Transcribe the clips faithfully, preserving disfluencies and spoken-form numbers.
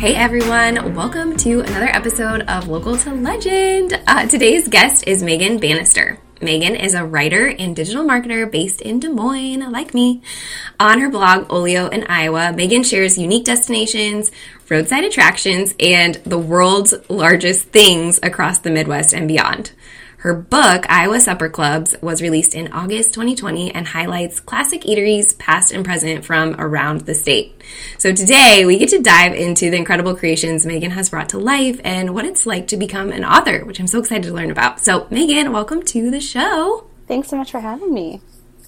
Hey everyone, welcome to another episode of Local to Legend. Uh, today's guest is Megan Bannister. Megan is a writer and digital marketer based in Des Moines, like me. On her blog, Olio in Iowa, Megan shares unique destinations, roadside attractions, and the world's largest things across the Midwest and beyond. Her book, Iowa Supper Clubs, was released in August twenty twenty and highlights classic eateries, past and present, from around the state. So today, we get to dive into the incredible creations Megan has brought to life and what it's like to become an author, which I'm so excited to learn about. So, Megan, welcome to the show. Thanks so much for having me.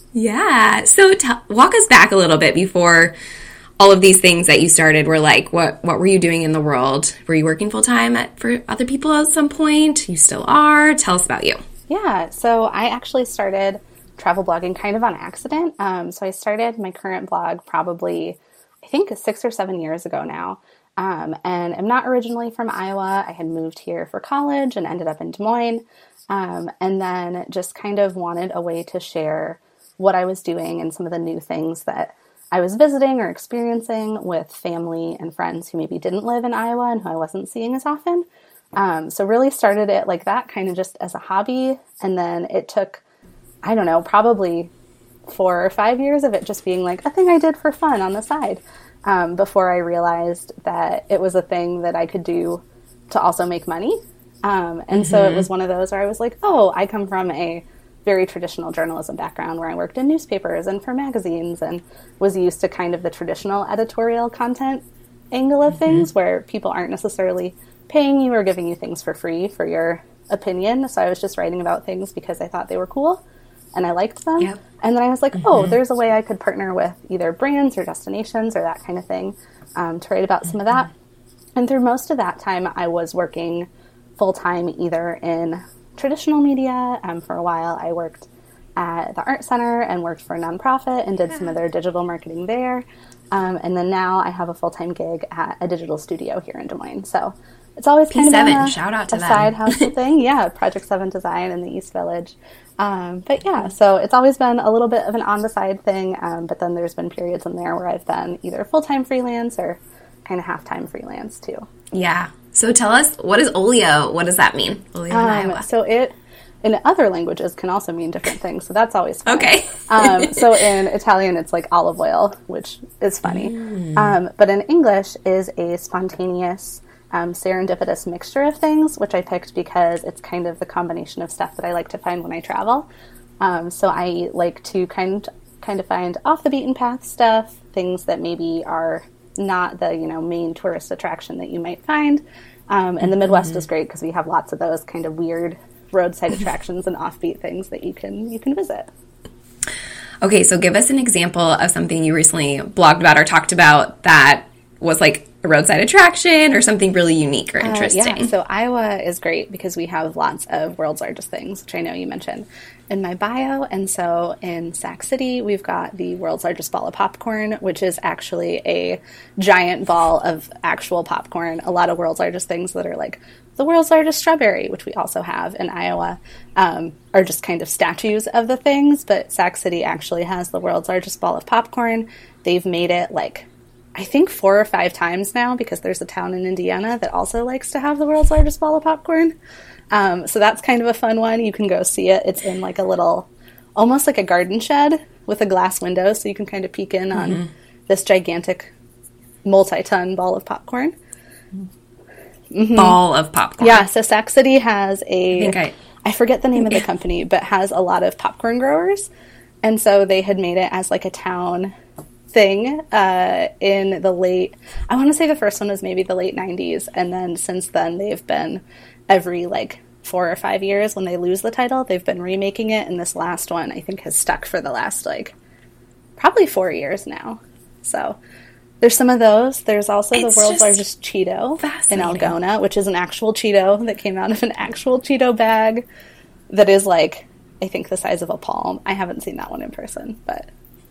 Yeah. So, t- walk us back a little bit before all of these things that you started were like. What what were you doing in the world? Were you working full-time at, for other people at some point? You still are? Tell us about you. Yeah, so I actually started travel blogging kind of on accident. Um, so I started my current blog probably, I think, six or seven years ago now. Um, and I'm not originally from Iowa. I had moved here for college and ended up in Des Moines. Um, and then just kind of wanted a way to share what I was doing and some of the new things that I was visiting or experiencing with family and friends who maybe didn't live in Iowa and who I wasn't seeing as often. Um, so really started it like that, kind of just as a hobby. And then it took, I don't know, probably four or five years of it just being like a thing I did for fun on the side, um, before I realized that it was a thing that I could do to also make money. Um, and mm-hmm. so it was one of those where I was like, oh, I come from a very traditional journalism background where I worked in newspapers and for magazines and was used to kind of the traditional editorial content angle of mm-hmm. things where people aren't necessarily paying you or giving you things for free for your opinion. So I was just writing about things because I thought they were cool and I liked them. Yep. And then I was like, mm-hmm. oh, there's a way I could partner with either brands or destinations or that kind of thing um, to write about mm-hmm. some of that. And through most of that time, I was working full-time either in traditional media. Um, for a while, I worked at the Art Center and worked for a nonprofit and did yeah. some of their digital marketing there. Um, and then now I have a full-time gig at a digital studio here in Des Moines. So it's always kind P seven. of been a, Shout out to a them. side hustle thing. Yeah, Project seven Design in the East Village. Um, but yeah, so it's always been a little bit of an on-the-side thing. Um, but then there's been periods in there where I've been either full-time freelance or kind of half-time freelance too. Yeah. So tell us, what is Olio? What does that mean? Olio in um, Iowa. So it, in other languages, can also mean different things. So that's always fun. Okay. um, so in Italian, it's like olive oil, which is funny. Mm. Um, but in English is a spontaneous, um, serendipitous mixture of things, which I picked because it's kind of the combination of stuff that I like to find when I travel. Um, so I like to kind kind of find off the beaten path stuff, things that maybe are not the, you know, main tourist attraction that you might find. Um, and the Midwest mm-hmm. is great because we have lots of those kind of weird roadside attractions and offbeat things that you can you can visit. Okay, so give us an example of something you recently blogged about or talked about that was like a roadside attraction or something really unique or interesting. Uh, yeah, so Iowa is great because we have lots of world's largest things, which I know you mentioned in my bio. And so in Sac City, we've got the world's largest ball of popcorn, which is actually a giant ball of actual popcorn. A lot of world's largest things that are like the world's largest strawberry, which we also have in Iowa, um, are just kind of statues of the things. But Sac City actually has the world's largest ball of popcorn. They've made it like, I think four or five times now because there's a town in Indiana that also likes to have the world's largest ball of popcorn. Um, so that's kind of a fun one. You can go see it. It's in like a little, almost like a garden shed with a glass window. So you can kind of peek in mm-hmm. on this gigantic multi-ton ball of popcorn. Mm-hmm. Ball of popcorn. Yeah. So Sac City has a, I, think I, I forget the name of the company, but has a lot of popcorn growers. And so they had made it as like a town thing uh, in the late, I want to say the first one was maybe the late nineties. And then since then they've been every like four or five years when they lose the title, they've been remaking it. And this last one I think has stuck for the last like probably four years now. So there's some of those. There's also it's the world's largest Cheeto in Algona, which is an actual Cheeto that came out of an actual Cheeto bag that is like, I think the size of a palm. I haven't seen that one in person, but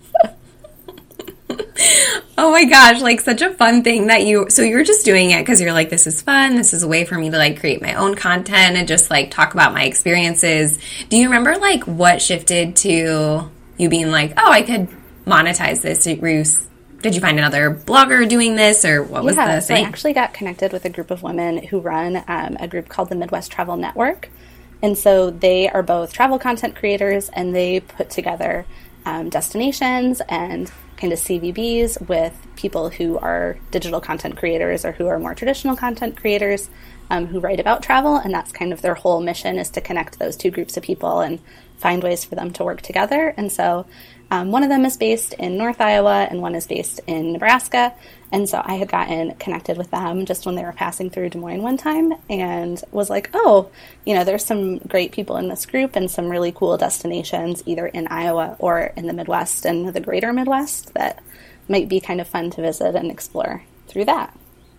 oh my gosh, like such a fun thing that you, so you're just doing it because you're like, this is fun. This is a way for me to like create my own content and just like talk about my experiences. Do you remember like what shifted to you being like, oh, I could monetize this? Were you did you find another blogger doing this, or what was yeah, the so thing? I actually got connected with a group of women who run um, a group called the Midwest Travel Network. And so they are both travel content creators, and they put together um, destinations and kind of C V Bs with people who are digital content creators or who are more traditional content creators um, who write about travel. And that's kind of their whole mission, is to connect those two groups of people and find ways for them to work together. And so um, one of them is based in North Iowa and one is based in Nebraska. And so I had gotten connected with them just when they were passing through Des Moines one time, and was like, oh, you know, there's some great people in this group and some really cool destinations either in Iowa or in the Midwest and the greater Midwest that might be kind of fun to visit and explore through that.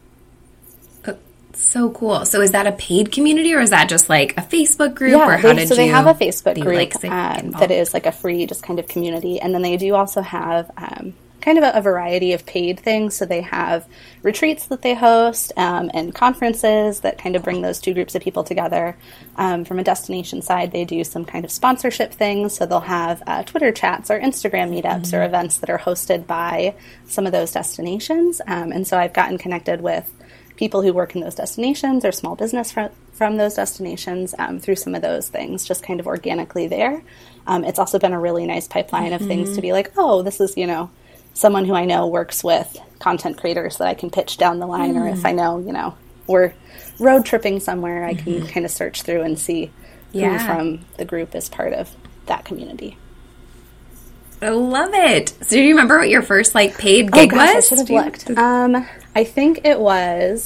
So cool. So is that a paid community, or is that just like a Facebook group? Yeah, or how they, did so you they have a Facebook be, group like, um, that is like a free just kind of community. And then they do also have um, kind of a, a variety of paid things. So they have retreats that they host um, and conferences that kind of bring those two groups of people together. Um, from a destination side, they do some kind of sponsorship things. So they'll have uh, Twitter chats or Instagram meetups mm-hmm. or events that are hosted by some of those destinations. Um, and so I've gotten connected with people who work in those destinations or small business from, from those destinations um, through some of those things, just kind of organically there. Um, it's also been a really nice pipeline mm-hmm. of things to be like, oh, this is, you know, someone who I know works with content creators that I can pitch down the line. Mm-hmm. Or if I know, you know, we're road tripping somewhere, I can mm-hmm. kind of search through and see yeah. who from the group is part of that community. I love it. So do you remember what your first like paid gig oh, gosh, was? I should have looked. Um, I think it was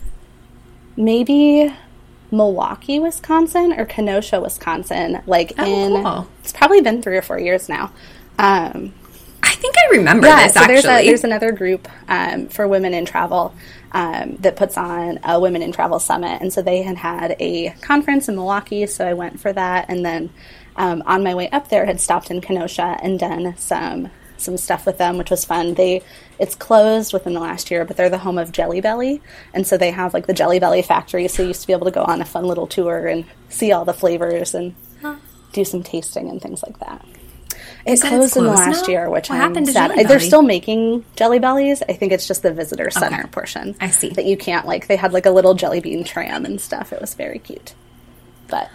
maybe Milwaukee, Wisconsin, or Kenosha, Wisconsin. Like oh, in, cool. It's probably been three or four years now. Um, I think I remember yeah, this. So actually, there's, a, there's another group um, for women in travel um, that puts on a Women in Travel Summit, and so they had had a conference in Milwaukee. So I went for that, and then um, on my way up there, had stopped in Kenosha and done some. some stuff with them, which was fun. They it's closed within the last year, but they're the home of Jelly Belly, and so they have like the Jelly Belly factory, so you used to be able to go on a fun little tour and see all the flavors and huh. do some tasting and things like that. It closed, closed in the last now? year, which what I'm sad. They're still making Jelly Bellies. I think it's just the visitor center okay. portion. I see. That you can't like they had like a little jelly bean tram and stuff. It was very cute. But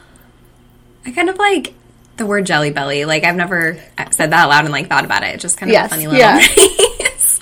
I kind of like the word Jelly Belly. Like, I've never said that out loud and, like, thought about it. It's just kind of yes, a funny little yeah. phrase.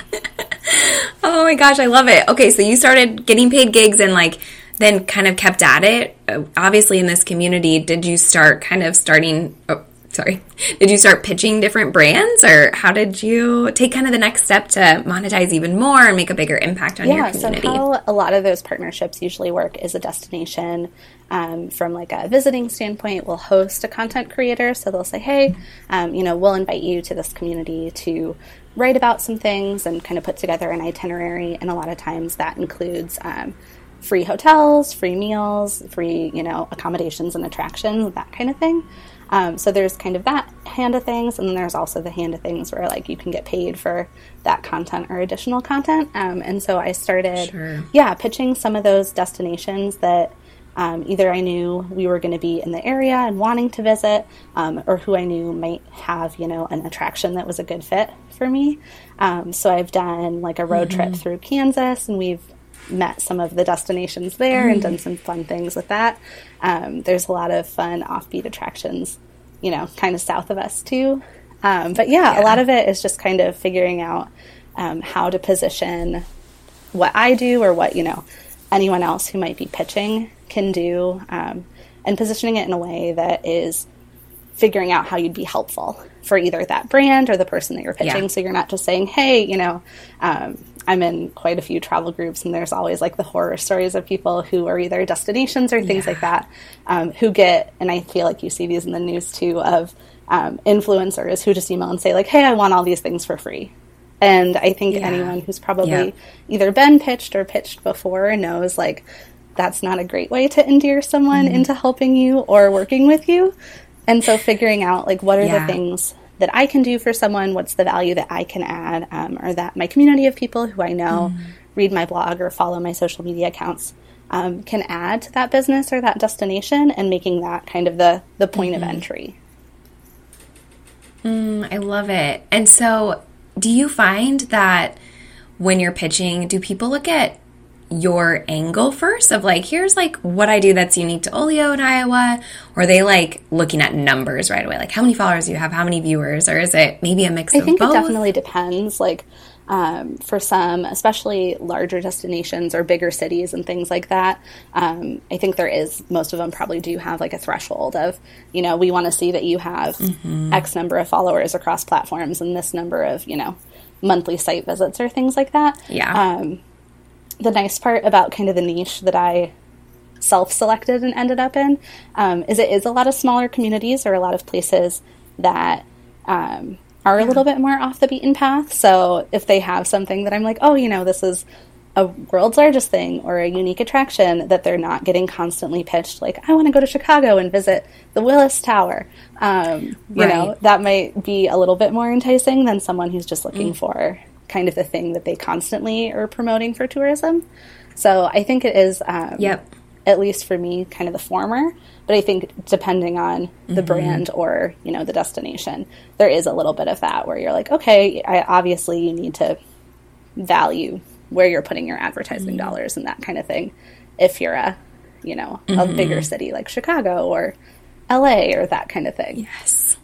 Oh, my gosh. I love it. Okay, so you started getting paid gigs and, like, then kind of kept at it. Obviously, in this community, did you start kind of starting... Oh, sorry. Did you start pitching different brands? Or how did you take kind of the next step to monetize even more and make a bigger impact on yeah, your community? Yeah, so how a lot of those partnerships usually work is a destination... Um, from like a visiting standpoint, we'll host a content creator. So they'll say, hey, um, you know, we'll invite you to this community to write about some things and kind of put together an itinerary. And a lot of times that includes um, free hotels, free meals, free, you know, accommodations and attractions, that kind of thing. Um, so there's kind of that hand of things. And then there's also the hand of things where like you can get paid for that content or additional content. Um, and so I started, sure. yeah, pitching some of those destinations that Um, either I knew we were going to be in the area and wanting to visit, um, or who I knew might have, you know, an attraction that was a good fit for me. Um, so I've done like a road mm-hmm. trip through Kansas, and we've met some of the destinations there mm-hmm. and done some fun things with that. Um, there's a lot of fun offbeat attractions, you know, kind of south of us too. Um, but yeah, yeah, a lot of it is just kind of figuring out um, how to position what I do or what, you know, anyone else who might be pitching can do, um, and positioning it in a way that is figuring out how you'd be helpful for either that brand or the person that you're pitching. Yeah. So you're not just saying, hey, you know, um, I'm in quite a few travel groups, and there's always like the horror stories of people who are either destinations or things yeah. like that, um, who get, and I feel like you see these in the news too, of um, influencers who just email and say like, hey, I want all these things for free. And I think yeah. anyone who's probably yeah. either been pitched or pitched before knows like that's not a great way to endear someone mm-hmm. into helping you or working with you. And so figuring out like what are yeah. the things that I can do for someone, what's the value that I can add, um, or that my community of people who I know mm-hmm. read my blog or follow my social media accounts um, can add to that business or that destination, and making that kind of the, the point mm-hmm. of entry. Mm, I love it. And so do you find that when you're pitching, do people look at your angle first of like, here's like what I do that's unique to Olio in Iowa? Or are they like looking at numbers right away? Like how many followers do you have? How many viewers? Or is it maybe a mix I of think both? It definitely depends. Like um, for some, especially larger destinations or bigger cities and things like that, um, I think there is, most of them probably do have like a threshold of, you know, we want to see that you have mm-hmm. X number of followers across platforms and this number of, you know, monthly site visits or things like that. Yeah. Um, the nice part about kind of the niche that I self-selected and ended up in um, is it is a lot of smaller communities or a lot of places that um, are yeah. a little bit more off the beaten path. So if they have something that I'm like, oh, you know, this is a world's largest thing or a unique attraction that they're not getting constantly pitched, like, I want to go to Chicago and visit the Willis Tower. Um, you right. know, that might be a little bit more enticing than someone who's just looking mm. for kind of the thing that they constantly are promoting for tourism. So I think it is, um, yep. at least for me, kind of the former. But I think depending on the mm-hmm. brand or, you know, the destination, there is a little bit of that where you're like, okay, I, obviously you need to value where you're putting your advertising mm-hmm. dollars and that kind of thing. If you're a, you know, mm-hmm. a bigger city like Chicago or L A or that kind of thing. Yes.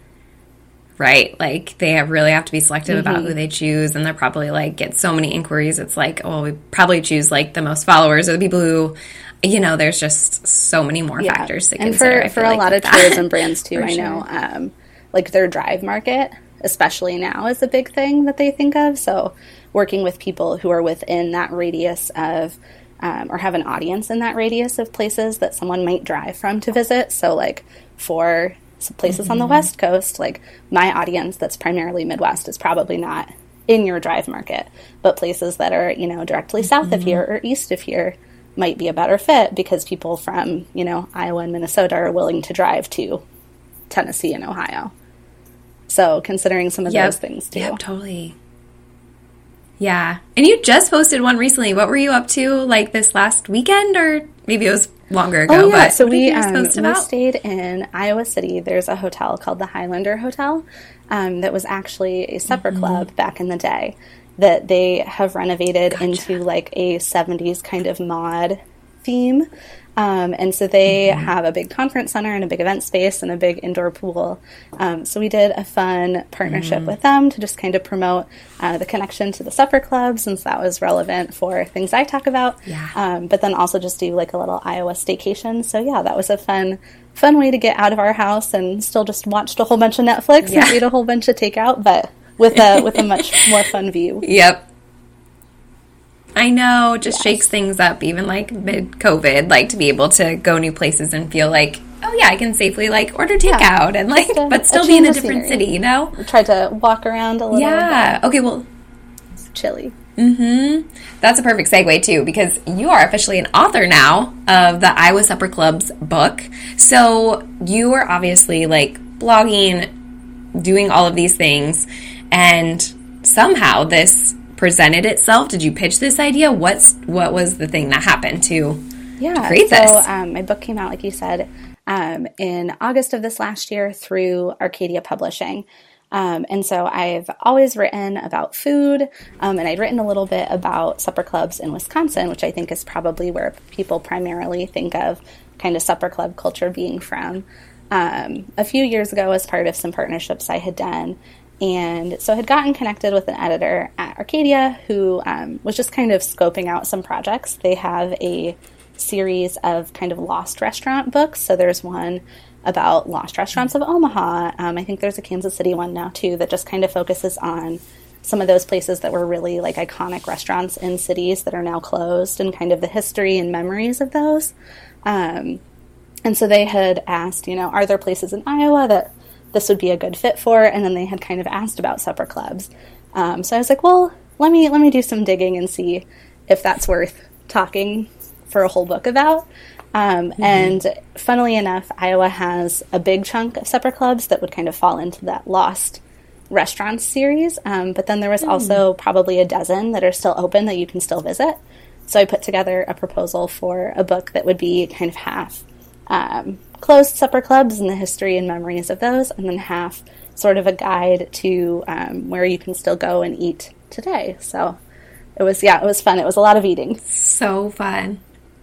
Right. Like they have really have to be selective mm-hmm. about who they choose. And they're probably like get so many inquiries. It's like, oh, we probably choose like the most followers or the people who, you know, there's just so many more yeah. factors to and consider. And for, for a like lot of that. tourism brands too, I sure. know, um, like their drive market, especially now, is a big thing that they think of. So working with people who are within that radius of, um, or have an audience in that radius of places that someone might drive from to visit. So like for places mm-hmm. on the West Coast, like my audience that's primarily Midwest is probably not in your drive market, but places that are, you know, directly mm-hmm. south of here or east of here might be a better fit because people from, you know, Iowa and Minnesota are willing to drive to Tennessee and Ohio. So considering some of yep. those things too. Yep, totally. Yeah. And you just posted one recently. What were you up to like this last weekend or maybe it was longer ago? Oh, yeah. But so we, um, we stayed in Iowa City. There's a hotel called the Highlander Hotel um, that was actually a supper mm-hmm. club back in the day that they have renovated gotcha. into like a seventies kind of mod theme. Um, and so they mm-hmm. have a big conference center and a big event space and a big indoor pool. Um, so we did a fun partnership mm-hmm. with them to just kind of promote uh, the connection to the supper club, since that was relevant for things I talk about. Yeah. Um, but then also just do like a little Iowa staycation. So yeah, that was a fun, fun way to get out of our house and still just watched a whole bunch of Netflix yeah. and ate a whole bunch of takeout, but with a with a much more fun view. Yep. I know, just yes. shakes things up, even like mid-COVID, like to be able to go new places and feel like, oh yeah, I can safely like order takeout yeah. and like, a, but still be in a different scenery. city, you know? We tried to walk around a little. Yeah. Okay. Well, it's chilly. Mm-hmm. That's a perfect segue too, because you are officially an author now of the Iowa Supper Club's book. So you are obviously like blogging, doing all of these things, and somehow this presented itself. Did you pitch this idea? What's what was the thing that happened to, yeah, to create so, this? So um, my book came out, like you said, um, in August of this last year through Arcadia Publishing. Um, and so I've always written about food, um, and I'd written a little bit about supper clubs in Wisconsin, which I think is probably where people primarily think of kind of supper club culture being from. Um, a few years ago, as part of some partnerships I had done, and so I had gotten connected with an editor at Arcadia who um, was just kind of scoping out some projects. They have a series of kind of lost restaurant books. So there's one about lost restaurants of Omaha. Um, I think there's a Kansas City one now too that just kind of focuses on some of those places that were really like iconic restaurants in cities that are now closed and kind of the history and memories of those. Um, and so they had asked, you know, are there places in Iowa that this would be a good fit for? And then they had kind of asked about supper clubs. Um, so I was like, well, let me let me do some digging and see if that's worth talking for a whole book about. Um, mm-hmm. And funnily enough, Iowa has a big chunk of supper clubs that would kind of fall into that lost restaurants series. Um, but then there was mm. also probably a dozen that are still open that you can still visit. So I put together a proposal for a book that would be kind of half um, closed supper clubs and the history and memories of those, and then half sort of a guide to um, where you can still go and eat today. So it was, yeah, it was fun. It was a lot of eating. So fun.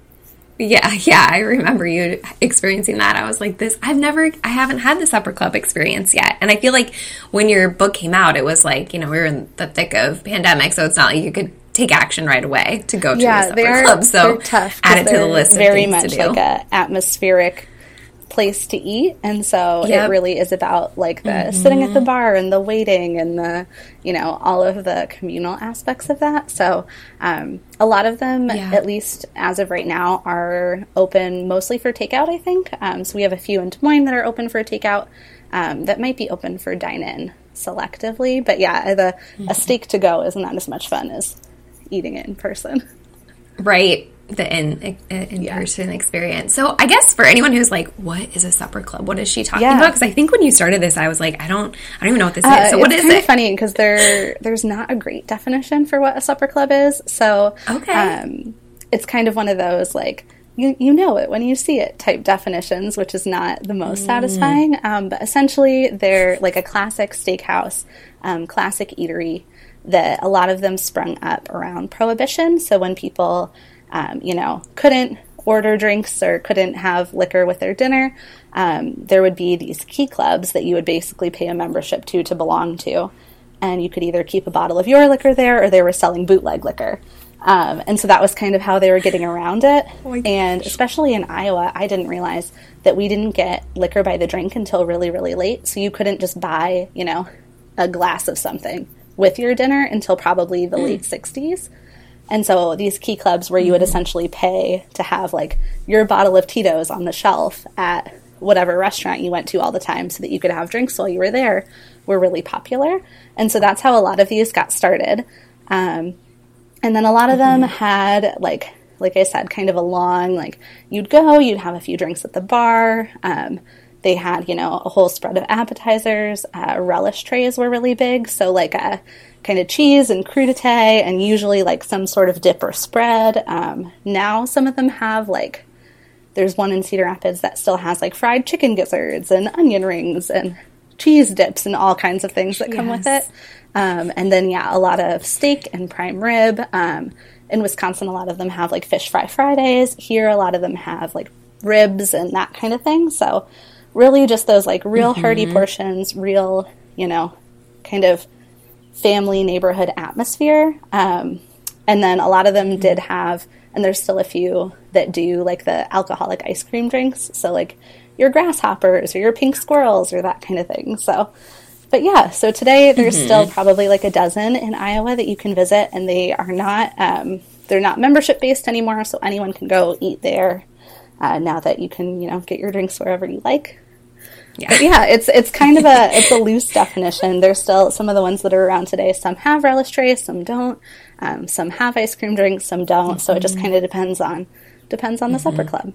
Yeah, yeah, I remember you experiencing that. I was like, this, I've never, I haven't had the supper club experience yet. And I feel like when your book came out, it was like, you know, we were in the thick of pandemic, so it's not like you could take action right away to go to yeah, a supper they are, club. So they're tough. add it to the list of very things much to do. like a atmospheric place to eat, and so Yep. it really is about like the Mm-hmm. sitting at the bar and the waiting and the, you know, all of the communal aspects of that. So um, a lot of them, Yeah. at least as of right now, are open mostly for takeout, I think. Um, so we have a few in Des Moines that are open for takeout, um, that might be open for dine-in selectively. But yeah, the Mm-hmm. a steak to go is not as much fun as eating it in person. Right. The in, in person experience. So I guess for anyone who's like, what is a supper club? What is she talking Yeah. about? Because I think when you started this, I was like, I don't, I don't even know what this Uh, is. So what it's is kind it? of funny because there there's not a great definition for what a supper club is. So Okay. um, it's kind of one of those like you you know it when you see it type definitions, which is not the most satisfying. Um, but essentially, they're like a classic steakhouse, um, classic eatery that a lot of them sprung up around Prohibition. So when people Um, you know, couldn't order drinks or couldn't have liquor with their dinner, um, there would be these key clubs that you would basically pay a membership to to belong to. And you could either keep a bottle of your liquor there or they were selling bootleg liquor. Um, and so that was kind of how they were getting around it. Oh and especially in Iowa, I didn't realize that we didn't get liquor by the drink until really, really late. So you couldn't just buy, you know, a glass of something with your dinner until probably the mm. late sixties. And so these key clubs where you would essentially pay to have like your bottle of Tito's on the shelf at whatever restaurant you went to all the time so that you could have drinks while you were there were really popular. And so that's how a lot of these got started. Um, and then a lot of them mm-hmm. had like, like I said, kind of a long, like you'd go, you'd have a few drinks at the bar. Um, they had, you know, a whole spread of appetizers. Uh, relish trays were really big. So like a kind of cheese and crudité and usually like some sort of dip or spread. Um, now some of them have like, there's one in Cedar Rapids that still has like fried chicken gizzards and onion rings and cheese dips and all kinds of things that come yes. with it. Um, and then, yeah, a lot of steak and prime rib. Um, in Wisconsin, a lot of them have like fish fry Fridays. Here, a lot of them have like ribs and that kind of thing. So really just those like real mm-hmm. hearty portions, real, you know, kind of family neighborhood atmosphere. Um, and then a lot of them mm-hmm. did have, and there's still a few that do like the alcoholic ice cream drinks. So like your grasshoppers or your pink squirrels or that kind of thing. So, but yeah, so today there's mm-hmm. still probably like a dozen in Iowa that you can visit, and they are not, um, they're not membership based anymore. So anyone can go eat there uh, now that you can, you know, get your drinks wherever you like. Yeah. But yeah, it's it's kind of a it's a loose definition. There's still some of the ones that are around today. Some have relish trays, some don't. Um, some have ice cream drinks, some don't. Mm-hmm. So it just kind of depends on depends on the mm-hmm. supper club.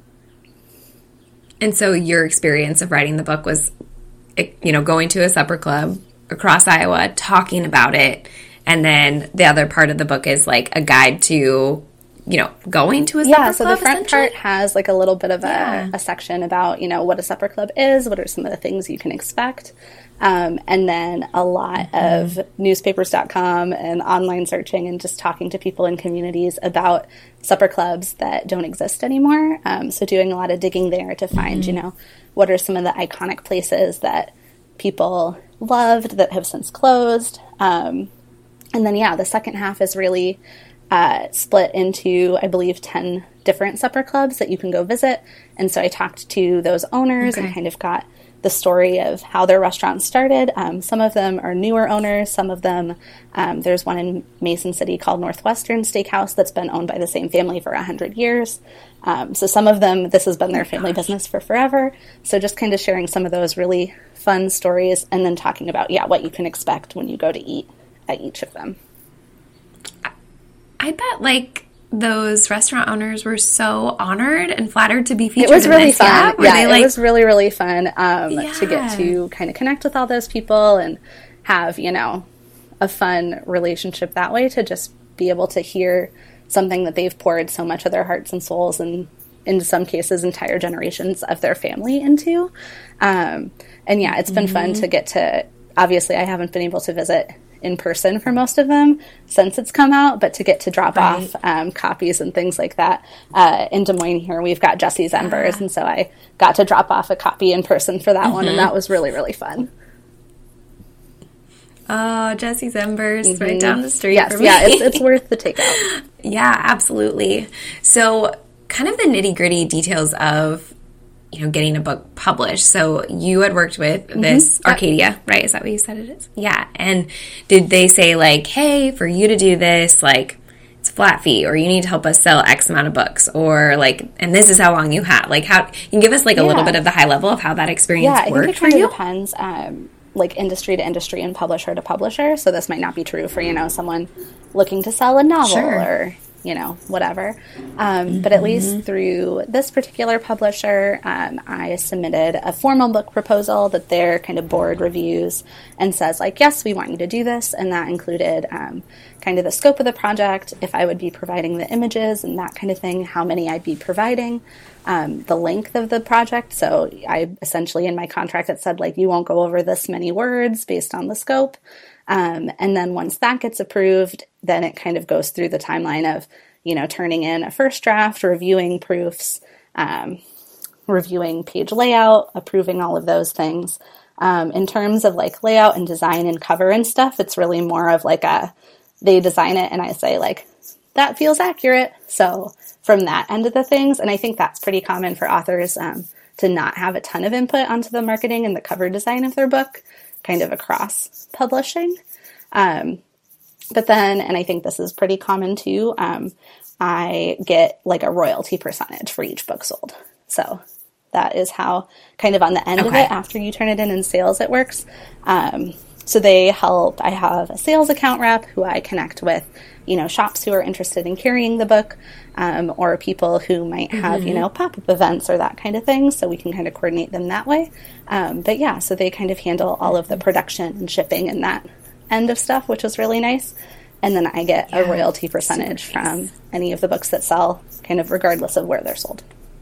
And so your experience of writing the book was, you know, going to a supper club across Iowa, talking about it, and then the other part of the book is like a guide to, you know, going to a supper club. Yeah, so the front part has like a little bit of a, yeah. a section about, you know, what a supper club is, what are some of the things you can expect, um, and then a lot mm-hmm. of newspapers dot com and online searching and just talking to people in communities about supper clubs that don't exist anymore. Um, so doing a lot of digging there to find, mm-hmm. you know, what are some of the iconic places that people loved that have since closed. Um, and then, yeah, the second half is really Uh, split into, I believe, ten different supper clubs that you can go visit. And so I talked to those owners okay. and kind of got the story of how their restaurant started. Um, some of them are newer owners. Some of them, um, there's one in Mason City called Northwestern Steakhouse that's been owned by the same family for one hundred years. Um, so some of them, this has been their family Gosh. business for forever. So just kind of sharing some of those really fun stories and then talking about, yeah, what you can expect when you go to eat at each of them. I bet, like, those restaurant owners were so honored and flattered to be featured. It was in really this. fun. Yeah, yeah they, it like... was really, really fun um, yeah. to get to kind of connect with all those people and have, you know, a fun relationship that way, to just be able to hear something that they've poured so much of their hearts and souls and in some cases, entire generations of their family into. Um, and yeah, it's been mm-hmm. fun to get to, obviously I haven't been able to visit in person for most of them since it's come out, but to get to drop right. off um, copies and things like that. Uh, in Des Moines here, we've got Jesse's Embers, uh, and so I got to drop off a copy in person for that mm-hmm. one, and that was really, really fun. Oh, Jesse's Embers, mm-hmm. right down the street yes, for me. Yeah, it's, it's worth the takeout. Yeah, absolutely. So kind of the nitty-gritty details of, you know, getting a book published. So you had worked with this mm-hmm. Arcadia, right? Is that what you said it is? Yeah. And did they say like, hey, for you to do this, like it's flat fee, or you need to help us sell X amount of books, or like, and this is how long you have, like how, you can give us like a yeah. little bit of the high level of how that experience yeah, worked I think it for kind you? Of depends, um, like industry to industry and publisher to publisher. So this might not be true for, you know, someone looking to sell a novel sure. or, you know, whatever. Um, mm-hmm. But at least through this particular publisher, um, I submitted a formal book proposal that their kind of board reviews and says like, yes, we want you to do this. And that included um, kind of the scope of the project, if I would be providing the images and that kind of thing, how many I'd be providing, um, the length of the project. So I essentially in my contract, it said like, you won't go over this many words based on the scope. Um, and then once that gets approved, then it kind of goes through the timeline of, you know, turning in a first draft, reviewing proofs, um, reviewing page layout, approving all of those things. Um, in terms of like layout and design and cover and stuff, it's really more of like a, they design it and I say like, that feels accurate. So from that end of the things, and I think that's pretty common for authors, um, to not have a ton of input onto the marketing and the cover design of their book, kind of across publishing. Um, but then, and I think this is pretty common too, um, I get like a royalty percentage for each book sold. So that is how kind of on the end okay. of it, after you turn it in in sales, it works. Um, so they help, I have a sales account rep who I connect with, you know, shops who are interested in carrying the book, um, or people who might have, mm-hmm. you know, pop-up events or that kind of thing. So we can kind of coordinate them that way. Um, but yeah, so they kind of handle all of the production and shipping and that end of stuff, which is really nice. And then I get yeah, a royalty percentage from any of the books that sell, kind of regardless of where they're sold.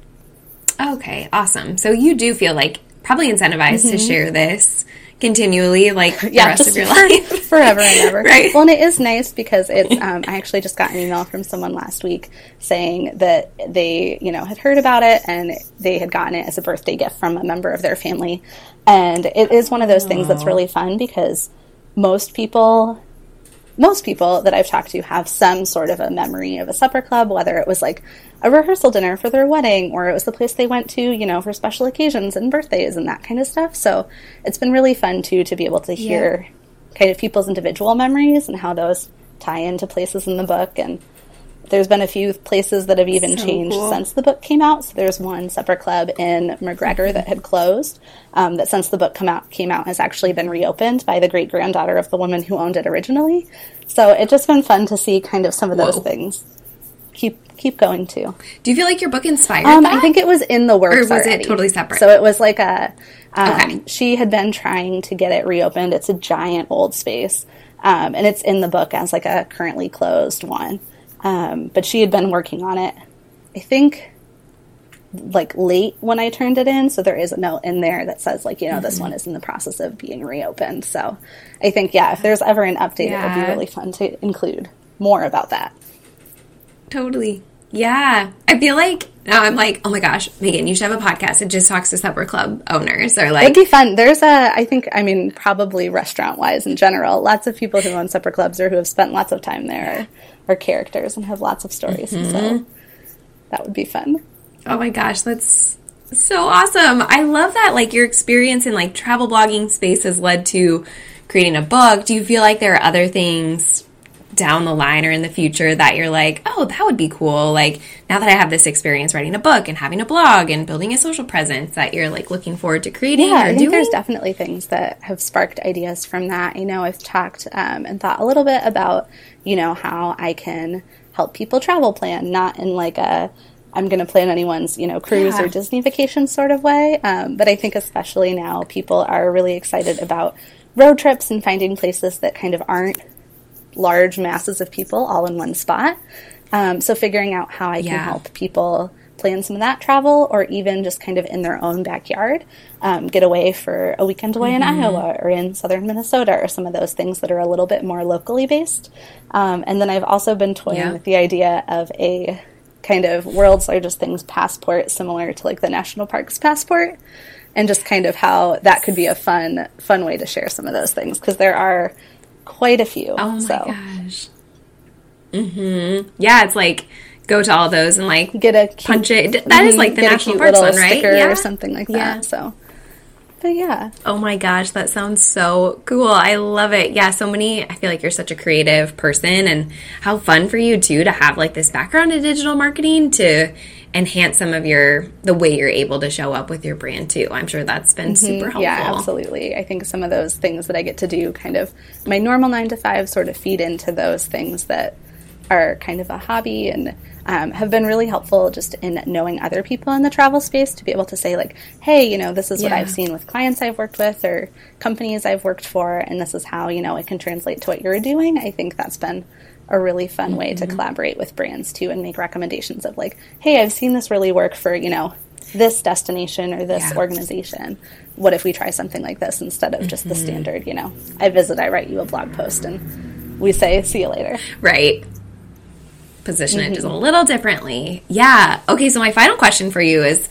Okay, awesome. So you do feel like probably incentivized mm-hmm. to share this continually, like the yeah, rest of your life. Forever and ever. Right. Well, and it is nice because it's, um, I actually just got an email from someone last week saying that they, you know, had heard about it and they had gotten it as a birthday gift from a member of their family. And it is one of those Aww. things that's really fun because most people... Most people that I've talked to have some sort of a memory of a supper club, whether it was like a rehearsal dinner for their wedding or it was the place they went to, you know, for special occasions and birthdays and that kind of stuff. So it's been really fun, too, to be able to hear yeah. kind of people's individual memories and how those tie into places in the book. And there's been a few places that have even so changed cool. since the book came out. So there's one supper club in McGregor that had closed um, that since the book come out, came out has actually been reopened by the great-granddaughter of the woman who owned it originally. So it's just been fun to see kind of some of those Whoa. things keep keep going too. Do you feel like your book inspired um, that? I think it was in the works Or was already. it totally separate? So it was like a... Um, okay. She had been trying to get it reopened. It's a giant old space. Um, and it's in the book as like a currently closed one. Um, but she had been working on it, I think, like late when I turned it in. So there is a note in there that says like, you know, mm-hmm. this one is in the process of being reopened. So I think, yeah, if there's ever an update, yeah. it would be really fun to include more about that. Totally. Yeah. I feel like now I'm like, oh my gosh, Megan, you should have a podcast that just talks to supper club owners or like. It'd be fun. There's a, I think, I mean, probably restaurant wise in general, lots of people who own supper clubs or who have spent lots of time there are, are characters and have lots of stories. Mm-hmm. And so that would be fun. Oh my gosh, that's so awesome. I love that like your experience in like travel blogging space has led to creating a book. Do you feel like there are other things down the line or in the future that you're like, oh, that would be cool. Like now that I have this experience writing a book and having a blog and building a social presence that you're like looking forward to creating yeah, or I think doing? There's definitely things that have sparked ideas from that. I know I've talked um, and thought a little bit about, you know, how I can help people travel plan, not in like a, I'm going to plan anyone's, you know, cruise yeah. or Disney vacation sort of way. Um, but I think especially now people are really excited about road trips and finding places that kind of aren't large masses of people all in one spot. Um, so figuring out how I can yeah. help people plan some of that travel, or even just kind of in their own backyard, um, get away for a weekend away mm-hmm. in Iowa or in southern Minnesota, or some of those things that are a little bit more locally based. Um, and then I've also been toying yeah. with the idea of a kind of world's largest things passport, similar to like the national parks passport, and just kind of how that could be a fun, fun way to share some of those things, because there are quite a few. Oh my so. gosh. Mm-hmm. Yeah, it's like go to all those and like get a cute, punch it. That mm-hmm, is like the national parks one, right? Yeah, or something like that. Yeah. So, but yeah. Oh my gosh, that sounds so cool. I love it. Yeah, so many. I feel like you're such a creative person, and how fun for you too to have like this background in digital marketing to enhance some of your the way you're able to show up with your brand too. I'm sure that's been mm-hmm. super helpful. Yeah, absolutely. I think some of those things that I get to do, kind of my normal nine to five, sort of feed into those things that are kind of a hobby, and um, have been really helpful just in knowing other people in the travel space to be able to say like, hey, you know, this is yeah. what I've seen with clients I've worked with or companies I've worked for, and this is how, you know, it can translate to what you're doing. I think that's been a really fun mm-hmm. way to collaborate with brands too, and make recommendations of like, hey, I've seen this really work for, you know, this destination or this yeah. organization. What if we try something like this instead of mm-hmm. just the standard, you know, I visit, I write you a blog post, and we say, see you later. Right. Position it mm-hmm. just a little differently. Yeah. Okay, so my final question for you is,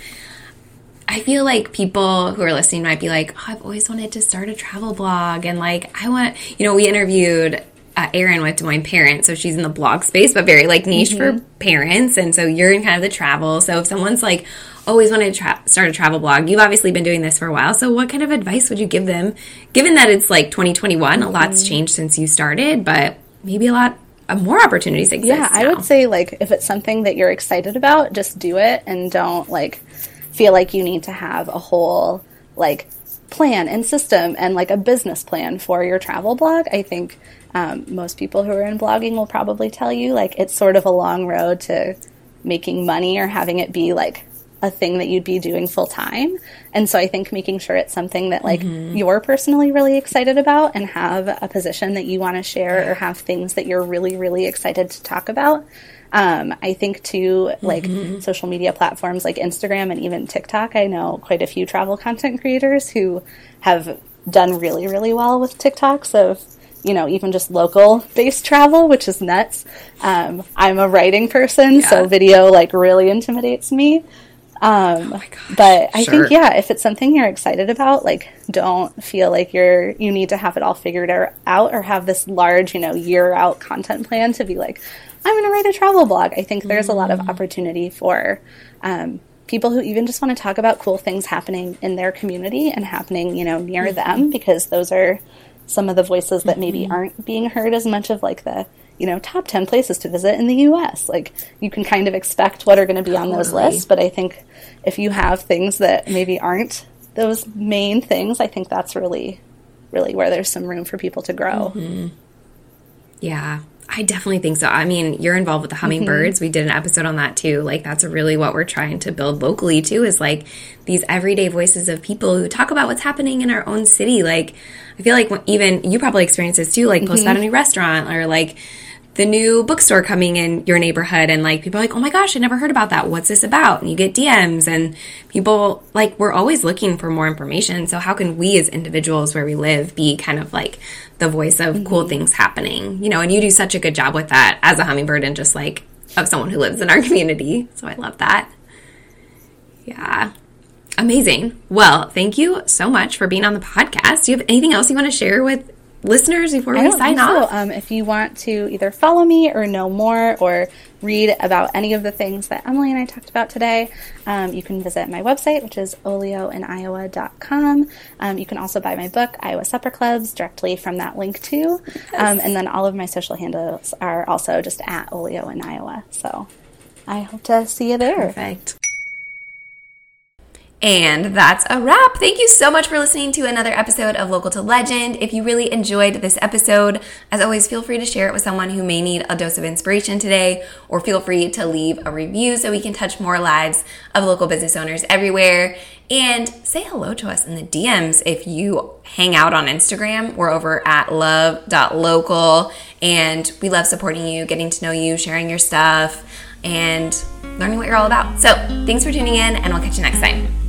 I feel like people who are listening might be like, oh, I've always wanted to start a travel blog, and like I want, you know, we interviewed uh, Erin with Des Moines Parents, so she's in the blog space, but very like niche mm-hmm. for parents, and so you're in kind of the travel. So if someone's like always wanted to tra- start a travel blog, you've obviously been doing this for a while, so what kind of advice would you give them, given that it's like twenty twenty-one, mm-hmm. a lot's changed since you started, but maybe a lot more opportunities exist Yeah, I now. would say, like, if it's something that you're excited about, just do it, and don't, like, feel like you need to have a whole, like, plan and system and, like, a business plan for your travel blog. I think um, most people who are in blogging will probably tell you, like, it's sort of a long road to making money or having it be, like, a thing that you'd be doing full time. And so I think making sure it's something that like mm-hmm. you're personally really excited about, and have a position that you want to share, or have things that you're really, really excited to talk about. Um, I think too, like mm-hmm. social media platforms like Instagram and even TikTok, I know quite a few travel content creators who have done really, really well with TikToks of, you know, even just local based travel, which is nuts. Um, I'm a writing person, yeah. so video like really intimidates me. Um, oh my gosh, but I sure. think, yeah, if it's something you're excited about, like, don't feel like you're, you need to have it all figured out, or have this large, you know, year out content plan to be like, I'm going to write a travel blog. I think there's mm. a lot of opportunity for, um, people who even just want to talk about cool things happening in their community and happening, you know, near mm-hmm. them, because those are some of the voices that mm-hmm. maybe aren't being heard as much of, like, the, you know, top ten places to visit in the U S. Like, you can kind of expect what are going to be totally. on those lists, but I think if you have things that maybe aren't those main things, I think that's really, really where there's some room for people to grow. Mm-hmm. Yeah, I definitely think so. I mean, you're involved with the hummingbirds. Mm-hmm. We did an episode on that too. Like, that's really what we're trying to build locally too, is like these everyday voices of people who talk about what's happening in our own city. Like, I feel like when, even you probably experience this too, like mm-hmm. post about a new restaurant, or like the new bookstore coming in your neighborhood, and like people are like, oh my gosh, I never heard about that. What's this about? And you get D Ms, and people, like, we're always looking for more information. So how can we as individuals where we live be kind of like the voice of mm-hmm. cool things happening? You know, and you do such a good job with that as a hummingbird, and just like of someone who lives in our community. So I love that. Yeah. Amazing. Well, thank you so much for being on the podcast. Do you have anything else you want to share with listeners before we sign off? So. Um, if you want to either follow me or know more or read about any of the things that Emily and I talked about today, um, you can visit my website, which is olio in iowa dot com. Um, you can also buy my book, Iowa Supper Clubs, directly from that link too. Yes. Um, and then all of my social handles are also just at Olio in Iowa. So I hope to see you there. Perfect. And that's a wrap. Thank you so much for listening to another episode of Local to Legend. If you really enjoyed this episode, as always, feel free to share it with someone who may need a dose of inspiration today, or feel free to leave a review so we can touch more lives of local business owners everywhere. And say hello to us in the D Ms if you hang out on Instagram. We're over at love dot local, and we love supporting you, getting to know you, sharing your stuff, and learning what you're all about. So thanks for tuning in, and we'll catch you next time.